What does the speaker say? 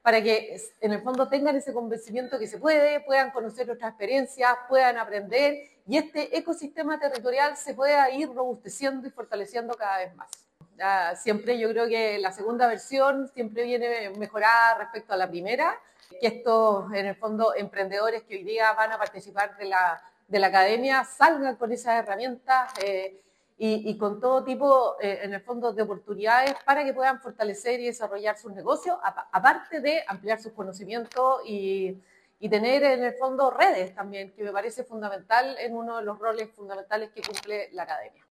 para que en el fondo tengan ese convencimiento que se puede, puedan conocer otras experiencias, puedan aprender y este ecosistema territorial se pueda ir robusteciendo y fortaleciendo cada vez más. Ya, siempre yo creo que la segunda versión siempre viene mejorada respecto a la primera, que estos en el fondo emprendedores que hoy día van a participar de la academia salgan con esas herramientas y con todo tipo, en el fondo, de oportunidades para que puedan fortalecer y desarrollar sus negocios, aparte de ampliar sus conocimientos y tener en el fondo redes también, que me parece fundamental en uno de los roles fundamentales que cumple la academia.